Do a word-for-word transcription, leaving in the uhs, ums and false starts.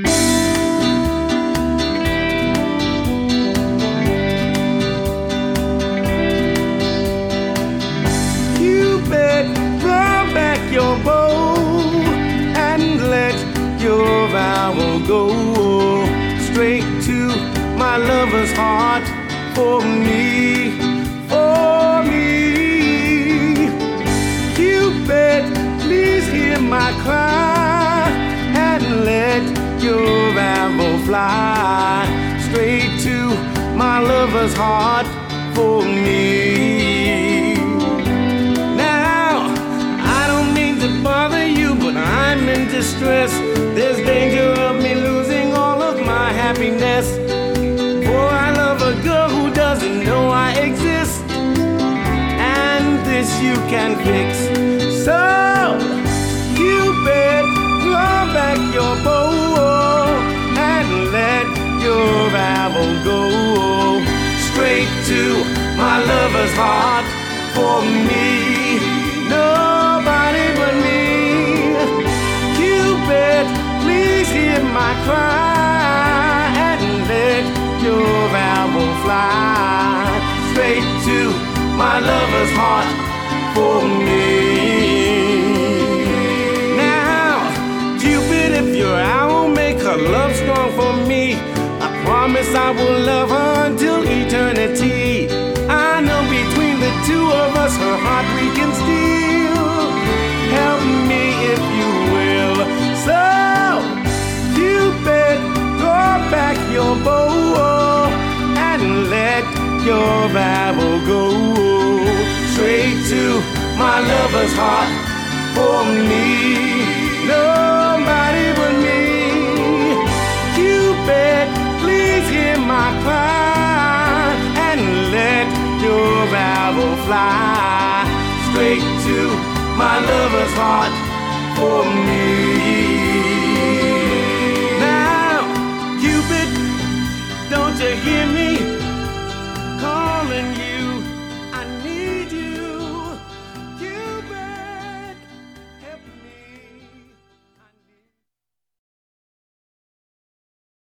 Cupid, throw back your bow and let your arrow go straight to my lover's heart. For me, for me, Cupid, please hear my cry and let your arrow fly straight to my lover's heart. For me. Now, I don't mean to bother you, but I'm in distress. There's danger of me losing all of my happiness. For I love a girl who doesn't know I exist, and this you can fix. So, Cupid, throw back your bow and let your arrow go straight to my lover's heart. For me, nobody but me. Cupid, please hear my cry and let your arrow fly straight to my lover's heart. For me. Now, Cupid, if your arrow make her love strong for me, I promise I will love her until eternity. I know between the two of us her heart we can steal. Help me if you will. So, Cupid, throw back your bow and let your arrow go straight to my lover's heart. For me, nobody but me. Cupid, please hear my cry and let your arrow fly straight to my lover's heart. For me.